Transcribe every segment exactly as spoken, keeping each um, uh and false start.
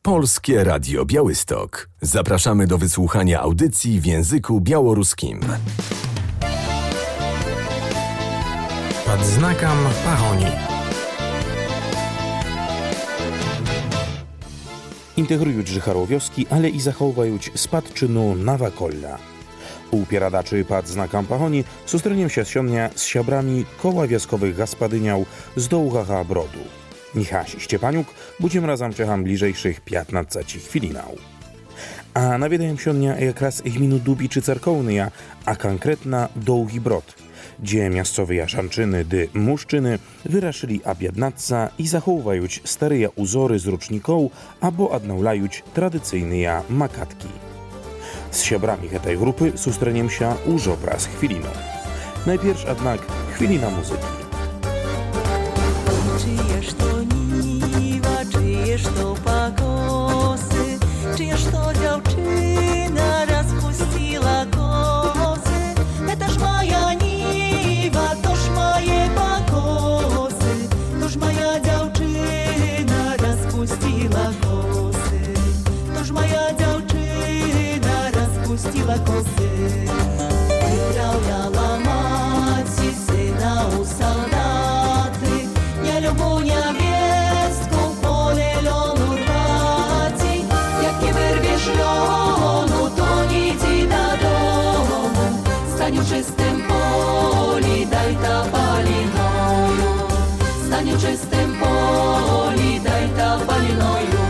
Polskie Radio Białystok. Zapraszamy do wysłuchania audycji w języku białoruskim. Pod znakiem Pahoni. Integrując życharu wioski, ale i zachowując spadczynu Nawakolla. U pieradaczy pod znakiem Pahoni sustrzeniemy się sionia z siabrami koła wioskowych gaspadyniał z Dołgacha Brodu. Michasi Ściepaniuk, będziemy razem czekam bliżejszych piętnaście chwilinał. A nawiedajem sionia jak raz gminu Dubiczy Cerkownyja, a konkretna Dołgi Brod, gdzie miastowe jaszanczyny dy muszczyny wyraszyli abiadnatca i zachowując stare uzory z ruczników, albo odnaulajuć tradycyjne makatki. Z siebrami tej grupy sustrzeniemy się już obraz chwiliną. Najpierw jednak chwilina muzyki. Czyjeż to niwa, czyjeż to pagosy, czyjeż to dziewczyna rozpuściła kosy. Etoż moja niwa, toż moje pagosy, toż moja dziewczyna rozpuściła kosy, toż moja dziewczyna rozpuściła kosy. Wyprawiała maci syna u soldaty, Любуня вестку поле льону рвати. Jak nie wyrwiesz lonu, to nie idź do domu. Stań w czystym poli, daj ta palinoju. Stań w czystym poli, daj ta palinoju.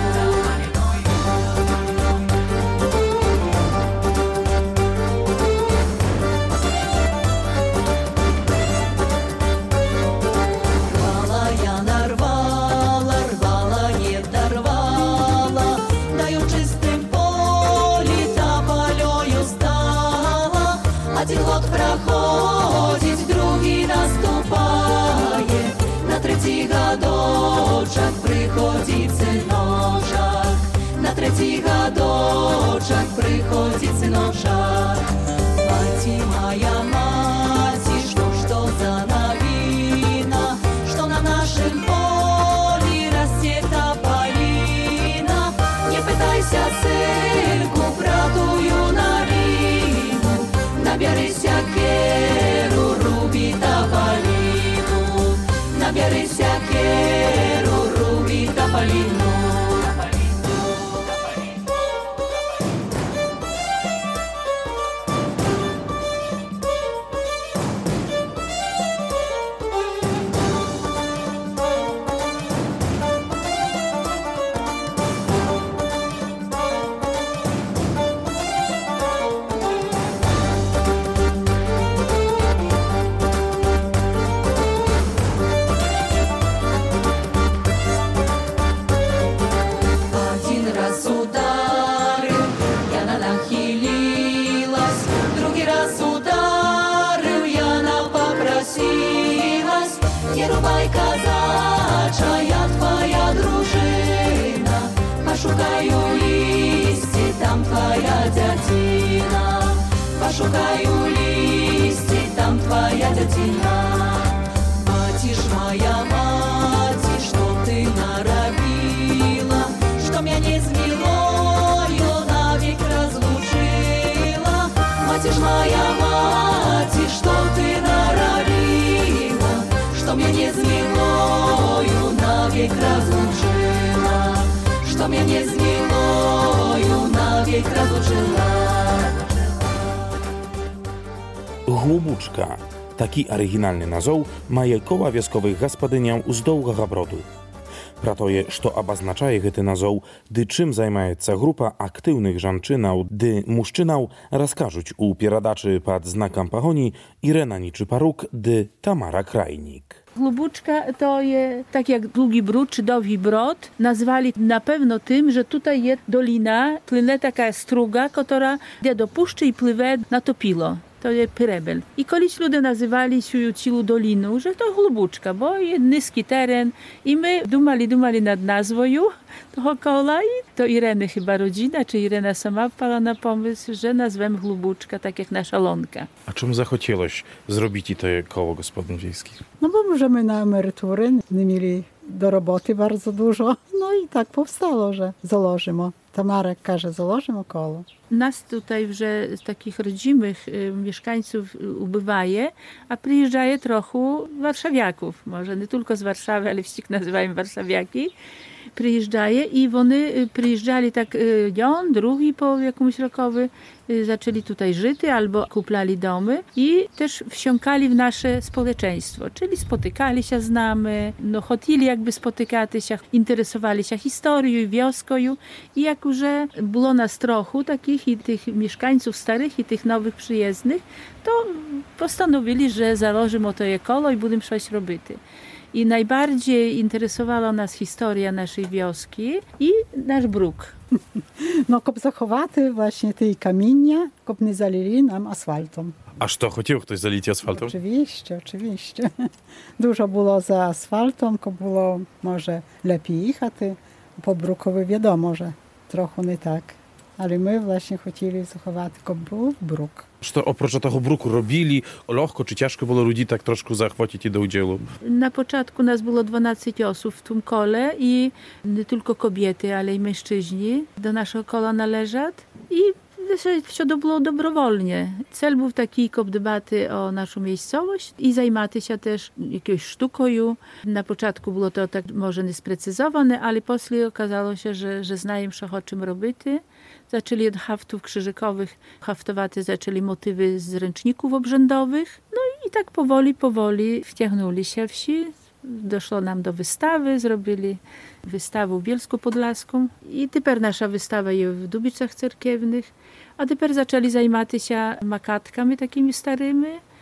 Один год проходит, другий наступает, на третий годочек приходит сыночек, на третий годочек приходит сыночек. Мать моя, мать, что, что за новина, что на нашем поле растет тополина. Не пытайся, сынку, братую новину, наберися керу, руби тополину, наберися керу, руби тополину. Пошукаю листи, там твоя дядина. Пошукаю листи, там твоя дядина. Мать ж моя, мать, что ты наробила, что меня не с милою навек разлучила. Мать ж моя, мать, что ты наробила, что меня не с милою навек разлучила. Что mnie z miłою na wiek rozluczyła. Głubuczka. Taki oryginalny nazwał maje koła wioskowych gaspadyniał z Dołgacha Brodu. Pratoje, što oznaczaje ten nazwał, dy czym zajmuje się grupa aktywnych żanczynał, dy muszczynał, rozkażuć u pieradaczy pod znakiem Pahoni Irena Niczyparuk, dy Tamara Krajnik. Głubuczka to jest tak jak Długi Bród czy Dowi Brod. Nazwali na pewno tym, że tutaj jest dolina, płynie taka struga, która idzie do puszczy i pływie na Topilo. To jest Pyrebel. I kiedyś ludzie nazywali cilu doliną, że to Głubuczka, bo jest niski teren. I my dumali, dumali nad nazwą toho koła i to Ireny chyba rodzina, czy Irena sama wpadła na pomysł, że nazwemy Głubuczka, tak jak nasza Lonka. A czym zachciałaś zrobić to koło gospodyń wiejskich? No bo możemy na emeryturę, nie mieli do roboty bardzo dużo. No i tak powstało, że założymy. Tamara każe, założymy koło. Nas tutaj, że z takich rodzimych y, mieszkańców ubywaje, a przyjeżdżaje trochę warszawiaków. Może nie tylko z Warszawy, ale wszyscy nazywają warszawiaki. Przyjeżdżaje i oni przyjeżdżali tak dzień, drugi po jakąś rokowy, zaczęli tutaj żyć albo kuplali domy i też wsiąkali w nasze społeczeństwo, czyli spotykali się z nami, no chcieli jakby spotykać się, interesowali się historią, wioską i jak już było nas trochę takich i tych mieszkańców starych i tych nowych przyjezdnych, to postanowili, że założymy to koło i będziemy coś robić. I najbardziej interesowała nas historia naszej wioski i nasz bruk. No, kop zachowaty właśnie tej kamienia, kop nie zalili nam asfaltom. A co, chciał ktoś zalić asfaltem? Oczywiście, oczywiście. Dużo było za asfaltom, kop było może lepiej jechati, po brukowi wiadomo, że trochę nie tak. Ale my właśnie chcieli zachować, kop był bruk. Що oprócz того bruku robili, легко czy ciężko było ludzi tak troszkę zachwycić i do udziału? Na początku nas było dwanaście osób w tym kole i nie tylko kobiety, ale i mężczyźni do naszego kola należą i wszystko było dobrowolnie. Cel był taki, kop debaty o naszą miejscowość i zajmaty się też jakąś sztuką. Na początku było to tak może niesprecyzowane, ale później okazało się, że, że znają się o czym robić. Zaczęli od haftów krzyżykowych, haftowaty zaczęli motywy z ręczników obrzędowych. No i tak powoli, powoli wciągnęli się wsi. Doszło nam do wystawy, zrobili wystawę bielsko-podlaską i teraz nasza wystawa jest w Dubicach Cerkiewnych, a teraz zaczęli zajmować się makatkami takimi starymi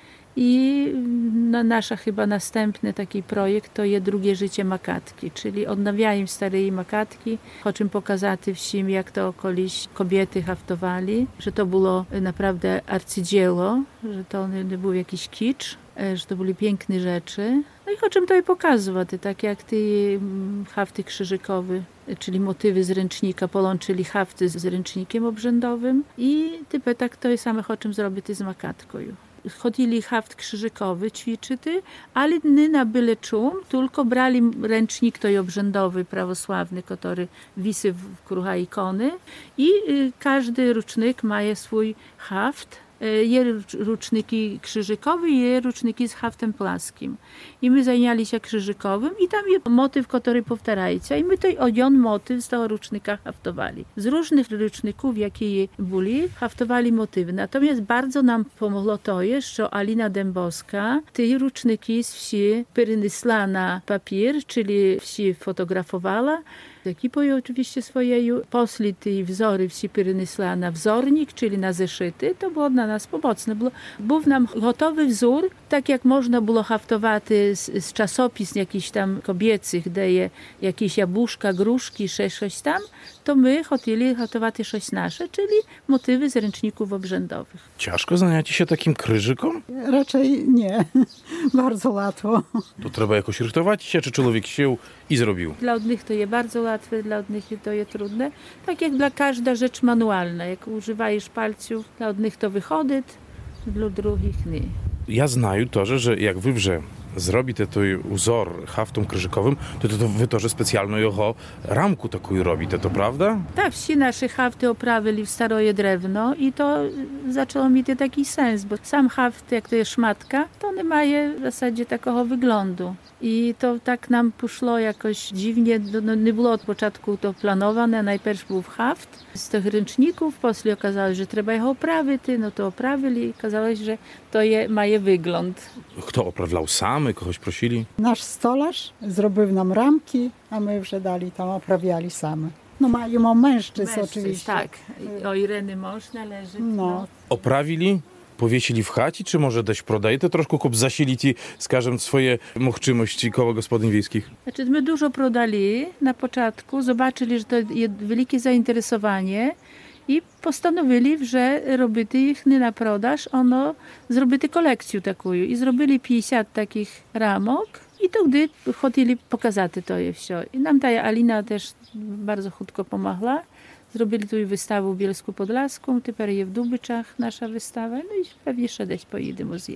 i na nasza chyba następny taki projekt to jest drugie życie makatki, czyli odnawiają stare makatki, chcą pokazać wsim, jak to kiedyś kobiety haftowali, że to było naprawdę arcydzieło, że to nie był jakiś kicz, że to były piękne rzeczy. No i chcę to i pokazywać, tak jak te hafty krzyżykowe, czyli motywy z ręcznika, połączyli hafty z ręcznikiem obrzędowym i typy tak to samo chcę zrobić z makatką. Chodzili haft krzyżykowy ćwiczyty, ale nie na byle czym, tylko brali ręcznik to obrzędowy, prawosławny, który wisi w krucha ikony i każdy rucznik ma swój haft. Jest ruczniki krzyżykowe i jest ruczniki z haftem płaskim. I my zajęli się krzyżykowym i tam jest motyw, który powtarzacie. I my to jeden motyw z tego rucznika haftowali. Z różnych ruczników, jakie byli, haftowali motywy. Natomiast bardzo nam pomogło to, że Alina Dębowska te ruczniki z wsi przeniosła na papier, czyli wsi fotografowała. Ekipą oczywiście swojej posli te wzory wsi przeniosła na wzornik, czyli na zeszyty. To było dla nas pomocne. Było, był nam gotowy wzór, tak jak można było haftować z, z czasopis jakichś tam kobiecych, gdzie jakieś jabłuszka, gruszki, coś tam, to my chcieli haftować coś nasze, czyli motywy z ręczników obrzędowych. Ciężko zajęcie się takim kryżykom? Raczej nie. Bardzo łatwo. To trzeba jakoś rychtować się, czy człowiek się i zrobił? Dla odnych to jest bardzo łatwe, dla odnych to jest trudne. Tak jak dla każda rzecz manualna. Jak używajesz palców, dla odnych to wychodzi, dla drugich nie. Ja znаю to, że, że jak wy wrze zrobite той узор хафтом крижиковим, то, то ви теж спеціально його рамку таку робите, to prawda? Tak, wsi nasze hafty oprawili w staroje drewno i to zaczęło mieć taki sens, bo sam haft, jak to jest szmatka, to nie ma w zasadzie takiego wyglądu. I to tak nam poszło jakoś dziwnie, no, nie było od początku to planowane, najpierw był haft z tych ręczników, później okazało się, że trzeba ich oprawić, no to oprawili i okazało się, że to je, ma je wygląd. Kto oprawiał samy, kogoś prosili? Nasz stolarz zrobił nam ramki, a my już dali tam, oprawiali same. No mają mężczyzn, mężczyzn oczywiście. Tak, o Ireny mąż należy. No. no. Oprawili? Powiesili w chacie, czy może dać prodajete troszkę, kup zasilić i, skażem, swoje mochczymości koło gospodyń wiejskich? Znaczy, my dużo prodali na początku, zobaczyli, że to jest wielkie zainteresowanie i postanowili, że robili ich nie na prodaż, ono zrobili kolekcję taką i zrobili pięćdziesiąt takich ramok i to gdy chcieli pokazać to je wszystko. I nam ta Alina też bardzo chutko pomogła. Zrobili tu wystawę bielsku-podlaską, teraz jest w Dubyczach nasza wystawa, no i pewnie szedać pojedę muzeju.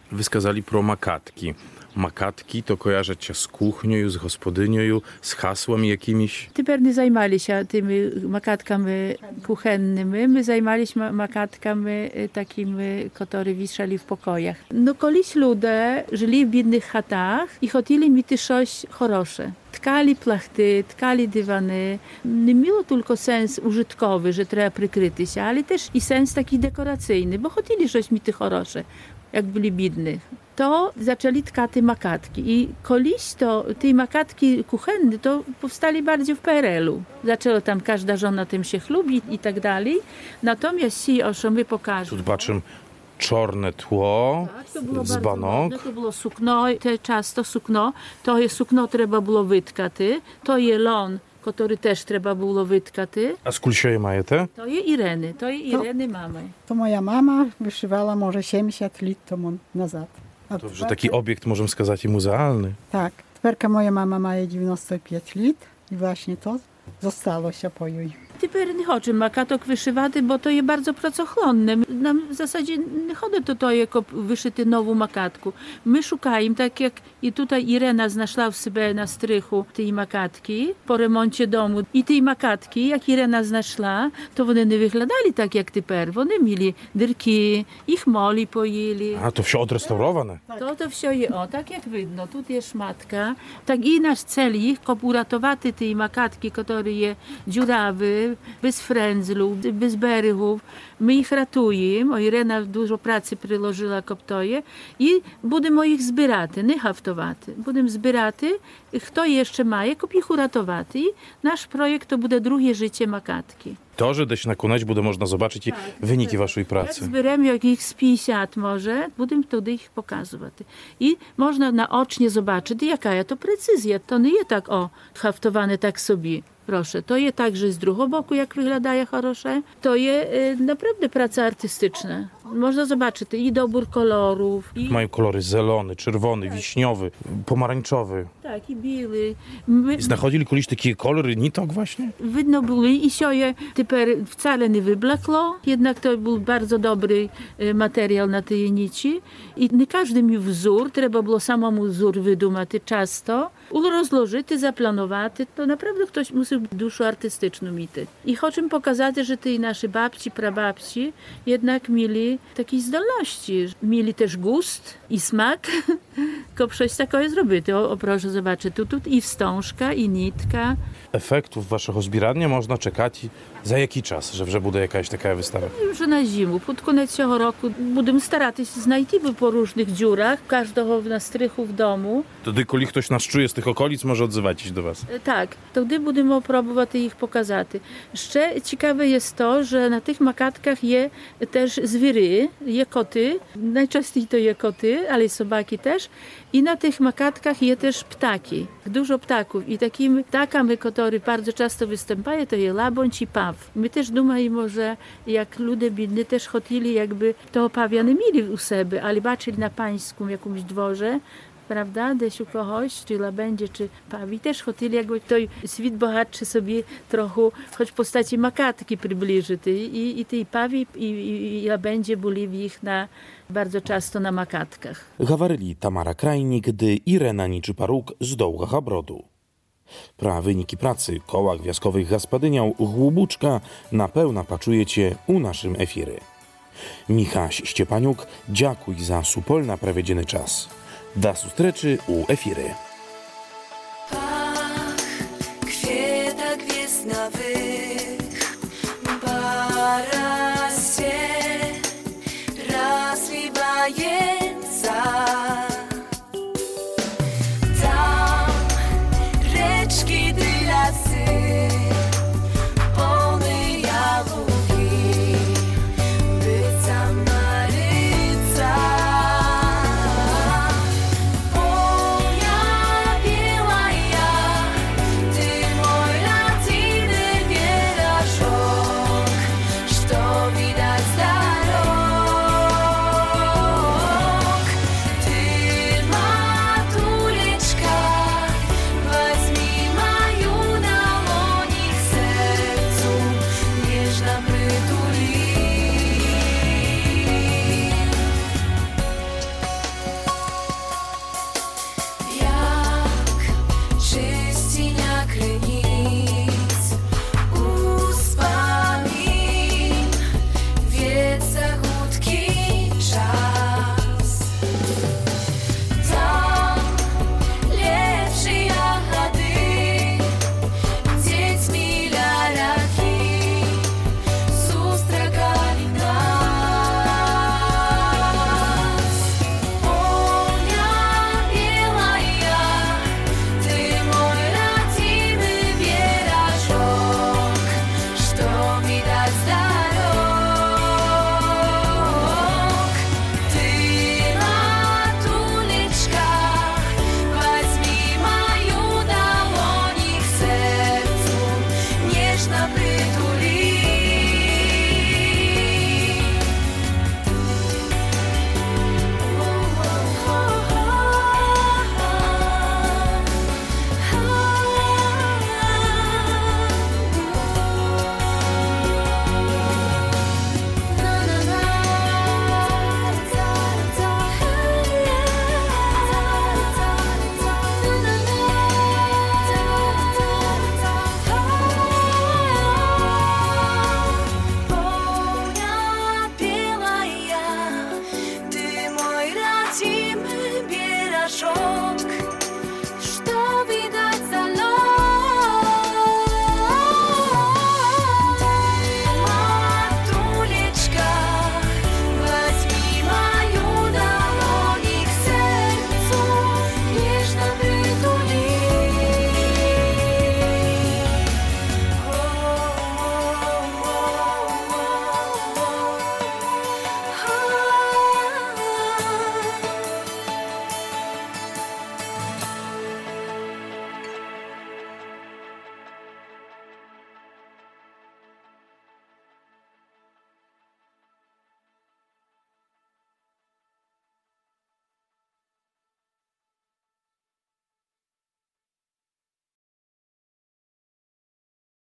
Wyskazali pro makatki. Makatki to kojarzę cię z kuchnią, z gospodynią, z hasłem jakimiś. Тепер не займалися тими макатками кухенними, ми займалися макатками такими, які вішали в покоях. Ну, колись люди жили в бідних хатах і хотіли мати щось хороше. Ткали плахти, ткали дивани. Не мало тільки сенс użytkowy, że trzeba прикритися, ale też i sens taki dekoracyjny, bo chcieli coś miti хороше, jak byli biedni. To zaczęli tkać makatki i koliś to, te makatki kuchenne, to powstali bardziej w P R L-u. Zaczęło tam każda żona tym się chlubić i tak dalej. Natomiast ci, o czym my pokażemy. Tu patrzę, czarne tło Tak, z banok. Modne, to było sukno, te często sukno, to jest sukno trzeba było wytkać, to jest lon, który też trzeba było wytkać. A z kulsioje mają te? To jest Ireny, to jest Ireny mamy. To moja mama wyszywała może siedemdziesiąt lat temu nazad. A Dobrze, taki obiekt możemy skazać i muzealny. Tak. Teperka moja mama ma dziewięćdziesiąt pięć lat i właśnie to zostało się po jej. Тепер не хочемо макаток вишивати, бо то є дуже працохлонне. Нам в засаді не ходить до того, як вишити нову макатку. Ми шукаємо, так як і тут Ірена знайшла в себе на стриху ті макатки по ремонті дому. І ті макатки, як Ірена знайшла, то вони не виглядали так, як тепер. Вони мали дирки, їх молі поїли. A to все odrestaurowane. To to все є, o, tak jak widno, тут є шматка. Так і наш cel їх, щоб урятувати ті макатки, які є dziurawy, bez frędzlów, bez berygów. My ich ratujemy, o Irena dużo pracy przyłożyła koptoje i będziemy ich zbierać, nie haftować. Będziemy zbierać, kto jeszcze ma, jak ich uratować. I nasz projekt to będzie drugie życie makatki. To, że dесь nakonać będzie można zobaczyć i wyniki waszej Jak pracy. zbieramy jak ich z pięćdziesiąt może, będziemy wtedy ich pokazywać. I można naocznie zobaczyć, jaka to precyzja. To nie jest tak, o, haftowane tak sobie. Proszę, to jest także z drugiego boku, jak wyglądają хороше. To jest y, naprawdę praca artystyczna. Można zobaczyć i dobór kolorów. I, Mają kolory zielony, czerwony, wiśniowy, pomarańczowy. tak, i biły. My, I znachodzili kiedyś takie kolory nitok właśnie? Widno byli i się teper wcale nie wyblakło, jednak to był bardzo dobry y, materiał na tej nici. I nie każdy miał wzór, trzeba było samemu wzór wydumać często. Rozłożyć, zaplanować, to naprawdę ktoś musi duszę artystyczną mieć. I chcę pokazać, że te nasze babci, prababci jednak mieli takie zdolności. Mieli też gust i smak, tylko coś takiego zrobić. O, o proszę zobaczyć, tu, tu i wstążka, i nitka. Efektów waszego zbierania można czekać za jaki czas, że że będzie jakaś taka wystawa? Już na zimę, pod koniec tego roku będziemy starać się znaleźć po różnych dziurach, każdego na strychu w domu. Wtedy, kiedy ktoś nas czuje z tych okolic, może odzywać się do was. Tak, to gdy będziemy próbować ich pokazać. Jeszcze ciekawe jest to, że na tych makatkach jest też zwiery, je koty, najczęściej to je koty, ale sobaki też. I na tych makatkach jest też ptaki, dużo ptaków. I takimi ptakami, które bardzo często występują, to jest labądź i paw. My też думаємо, że jak ludzie biedni też chcieli jakby to pawiany mieli u siebie, ale baczyli na pańskim jakimś dworze, prawda, gdzieś u kogoś, czy labędzie, czy pawi, też chcieli jakby to świat bogatszy sobie trochę, choć w postaci makatki przybliżyć. I, i tej pawi i, i, i labędzie byli w ich na, bardzo często na makatkach. Gawaryli Tamara Krajnik, gdy Irena Niczyparuk z Dołgacha Brodu. Pra wyniki pracy koła gwiazdkowych Gaspadyniał Głóbuczka na pełna paczujecie u naszym efirze. Michaś Ściepaniuk, dziękuj za supolna prawiedzieny czas. Da sustreczy u efirze.